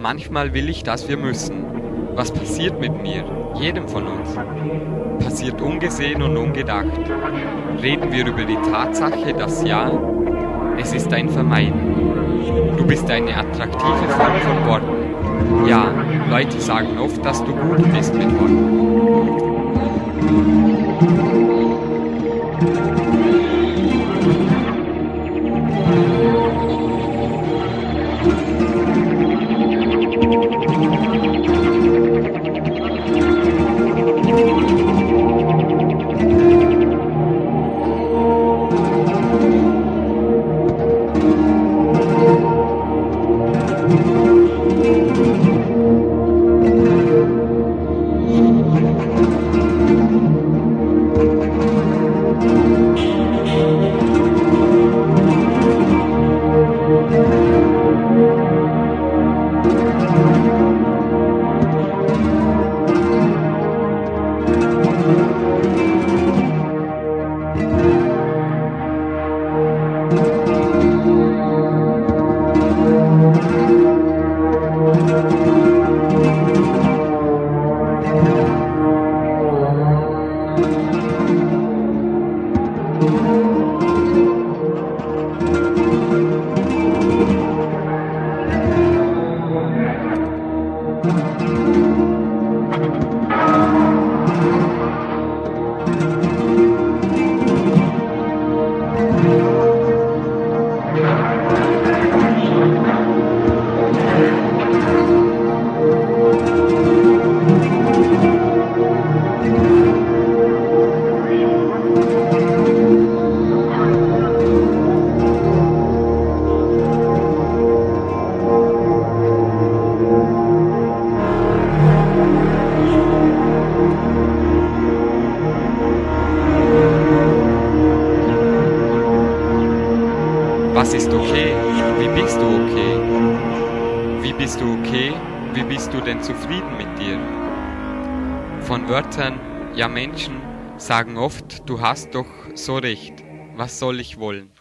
Manchmal will ich, dass wir müssen. Was passiert mit mir? Jedem von uns. Passiert ungesehen und ungedacht. Reden wir über die Tatsache, dass ja, es ist ein Vermeiden. Du bist eine attraktive Form von Worten. Ja, Leute sagen oft, dass du gut bist mit Worten. Was ist okay? Wie bist du okay? Wie bist du okay? Wie bist du denn zufrieden mit dir? Von Wörtern, ja Menschen sagen oft, du hast doch so recht, was soll ich wollen?